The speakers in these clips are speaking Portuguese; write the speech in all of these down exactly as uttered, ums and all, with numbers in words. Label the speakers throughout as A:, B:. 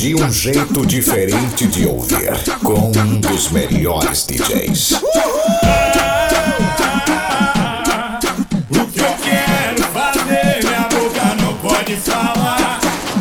A: de um jeito diferente de ouvir, com um dos melhores D Js.
B: O que eu quero fazer, minha boca não pode falar.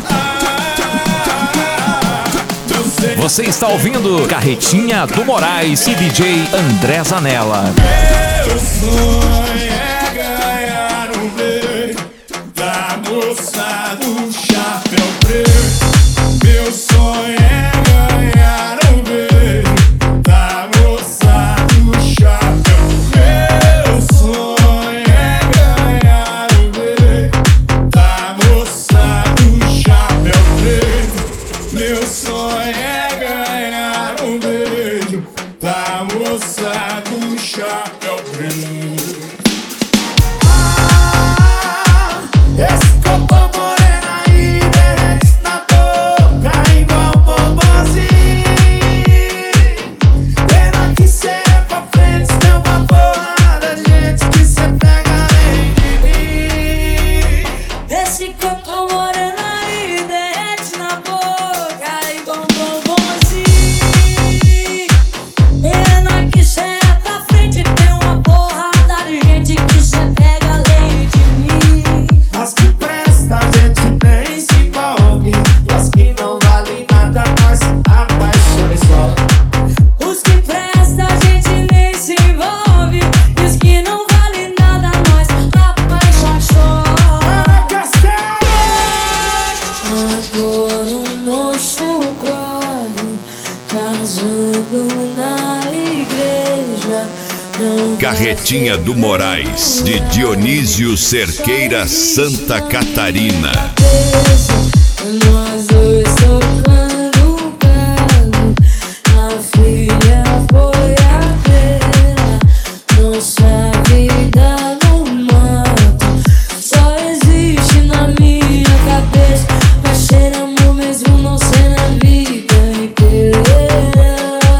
C: Você está ouvindo Carretinha do Moraes e D J André Zanella.
B: Meu sonho é ganhar um beijo da moça do chapéu preto. Meu sonho é ganhar um beijo da moça do chapéu. Meu sonho é ganhar um beijo da moça do chapéu preto. Meu sonho é ganhar um beijo da moça do chapéu preto. Ah, esse copo morena aí derrete na boca igual bombonzinho. Pena que cê é pra frente, tem uma porrada de gente que cê pega além de mim.
D: Esse copo morena aí derrete na boca igual bombonzinho. Pena que cê é pra frente, tem uma porrada de gente que cê pega além de mim.
B: As que presta a gente nem se envolve, as que não valem nada nós apaixona só.
D: Os que prestam a gente nem se envolve, e os que não valem nada nós apaixona só.
B: Ana Castelo!
D: Agora o nosso quadro casando na igreja. Não
E: Carretinha do Moraes, de Dionísio Cerqueira, Santa Catarina.
D: nós dois tocando o carro, a filha foi a beira. Nossa vida no mato só existe na minha cabeça. Mas cheiramos mesmo não ser na vida inteira.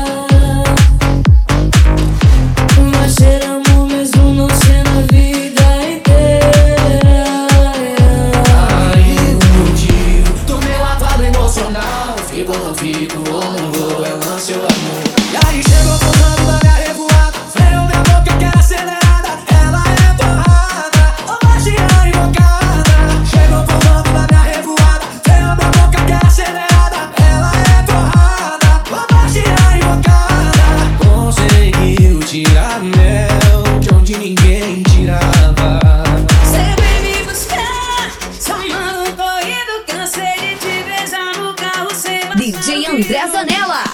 D: Mas cheiramos mesmo não ser na vida inteira.
F: Aí iludiu do meu lavado emocional. Fico, não fico, ou não vou, é lance ou amor. E aí chegou pousando na minha revoada, freio minha boca que é acelerada. Ela é torrada, ô magia invocada. Chegou pousando na minha revoada, freio minha boca que é acelerada. Ela é torrada, ô magia invocada. Conseguiu tirar mel de onde ninguém tirava.
D: Você vem me buscar, somando corrido, cansei de te beijar no carro sem
G: D J André Zanella.